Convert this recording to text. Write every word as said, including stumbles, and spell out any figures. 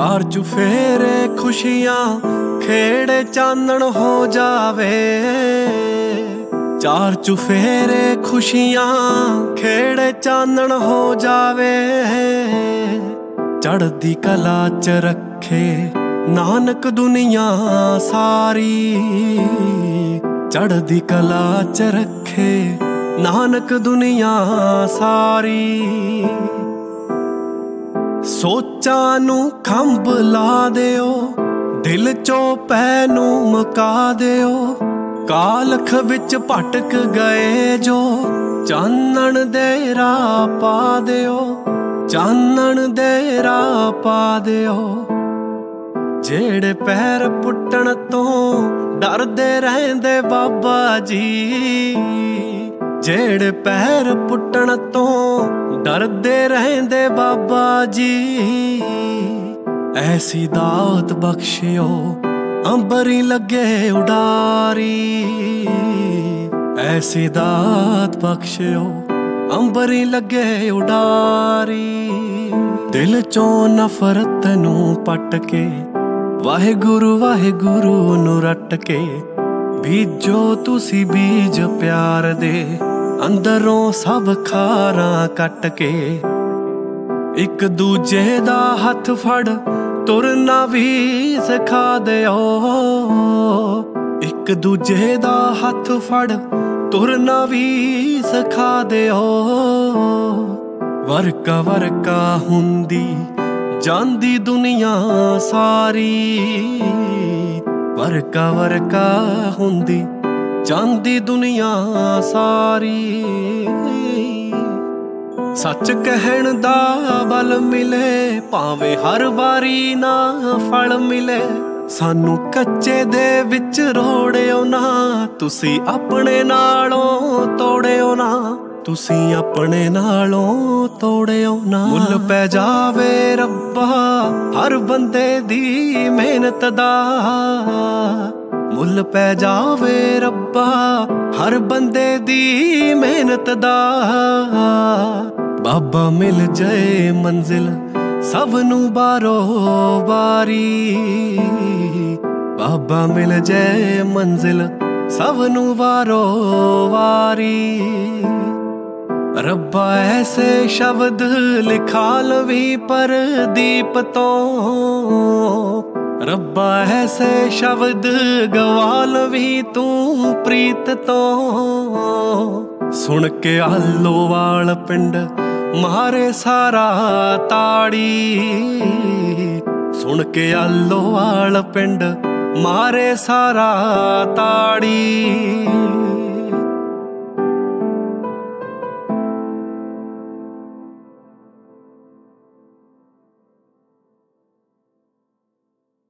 ਚਾਰ ਚੁਫੇਰੇ ਖੁਸ਼ੀਆਂ ਖੇੜੇ ਚਾਨਣ ਹੋ ਜਾਵੇ। ਚਾਰ ਚੁਫੇਰੇ ਖੁਸ਼ੀਆਂ ਖੇੜੇ ਚਾਨਣ ਹੋ ਜਾਵੇ। ਚੜ੍ਹਦੀ ਕਲਾ ਚ ਰੱਖੇ ਨਾਨਕ ਦੁਨੀਆ ਸਾਰੀ। ਚੜ੍ਹਦੀ ਕਲਾ ਚ ਰੱਖੇ ਨਾਨਕ ਦੁਨੀਆ ਸਾਰੀ। ਸੋਚਾਂ ਨੂੰ ਖੰਭ ਲਾ ਦਿਓ, ਦਿਲ ਚੋਂ ਪੈ ਨੂੰ ਮੁਕਾ ਦਿਓ। ਕਾਲਖ ਵਿੱਚ ਭਟਕ ਗਏ ਜੋ ਚਾਨਣ ਦੇ ਰਾਹ ਪਾ ਦਿਓ। ਚਾਨਣ ਦੇ ਰਾਹ ਪਾ ਦਿਓ। ਜਿਹੜੇ ਪੈਰ ਪੁੱਟਣ ਤੋਂ ਡਰਦੇ ਰਹਿੰਦੇ ਬਾਬਾ ਜੀ। ਜਿਹੜੇ ਪੈਰ ਪੁੱਟਣ ਤੋਂ ਡਰਦੇ ਰਹਿੰਦੇ ਬਾਬਾ ਜੀ। ਐਸੀ ਦਾਤ ਬਖਸ਼ਿਓ ਅੰਬਰੀ ਲੱਗੇ ਉਡਾਰੀ। ਐਸੀ ਦਾਤ ਬਖਸ਼ਿਓ ਅੰਬਰੀ ਲੱਗੇ ਉਡਾਰੀ। ਦਿਲ ਚੋਂ ਨਫ਼ਰਤ ਨੂੰ ਪੱਟ ਕੇ ਵਾਹਿਗੁਰੂ ਵਾਹਿਗੁਰੂ ਨੂੰ ਰੱਟ ਕੇ ਬੀਜੋ ਤੁਸੀਂ ਬੀਜ ਪਿਆਰ ਦੇ ਅੰਦਰੋਂ ਸਭ ਖਾਰਾਂ ਕੱਟ ਕੇ। ਇੱਕ ਦੂਜੇ ਦਾ ਹੱਥ ਫੜ ਤੁਰਨਾ ਵੀ ਸਿਖਾ ਦਿਓ। ਇੱਕ ਦੂਜੇ ਦਾ ਹੱਥ ਫੜ ਤੁਰਨਾ ਵੀ ਸਿਖਾ ਦਿਓ। ਵਰਕਾ ਵਰਕਾ ਹੁੰਦੀ ਜਾਂਦੀ ਦੁਨੀਆ ਸਾਰੀ। ਵਰਕਾ ਵਰਕਾ ਹੁੰਦੀ ਜਾਂਦੀ ਦੁਨੀਆ ਸਾਰੀ। ਸੱਚ ਕਹਿਣ ਦਾ ਬਲ ਮਿਲੇ ਭਾਵੇਂ ਹਰ ਵਾਰੀ ਨਾ ਫਲ ਮਿਲੇ। ਸਾਨੂੰ ਕੱਚੇ ਦੇ ਵਿੱਚ ਰੋੜਿਓ ਨਾ, ਤੁਸੀਂ ਆਪਣੇ ਨਾਲੋਂ ਤੋੜਿਓ ਨਾ। ਤੁਸੀਂ ਆਪਣੇ ਨਾਲੋਂ ਤੋੜਿਓ ਨਾ। ਮੁੱਲ ਪੈ ਜਾਵੇ ਰੱਬਾ ਹਰ ਬੰਦੇ ਦੀ ਮਿਹਨਤ ਦਾ। ਮੁੱਲ ਪੈ ਜਾਵੇ ਰੱਬਾ ਹਰ ਬੰਦੇ ਦੀ ਮਿਹਨਤ ਦਾ। ਬਾਬਾ ਮਿਲ ਜਾਏ ਮੰਜ਼ਿਲ ਸਭ ਨੂੰ ਬਾਰੋ ਬਾਰੀ। ਬਾਬਾ ਮਿਲ ਜਾਏ ਮੰਜ਼ਿਲ ਸਭ ਨੂੰ ਬਾਰੋ ਬਾਰੀ। ਰੱਬਾ ਐਸੇ ਸ਼ਬਦ ਲਿਖਾ ਲਵੀਂ ਪਰਦੀਪ ਤੋਂ। ਰੱਬਾ ਐਸੇ ਸ਼ਬਦ ਗਵਾ ਲਵੀਂ ਤੂੰ ਪ੍ਰੀਤ ਤੋਂ। ਸੁਣ ਕੇ ਆਲੋਵਾਲ ਪਿੰਡ ਮਾਰੇ ਸਾਰਾ ਤਾੜੀ। ਸੁਣ ਕੇ ਆਲੋਵਾਲ ਪਿੰਡ ਮਾਰੇ ਸਾਰਾ ਤਾੜੀ।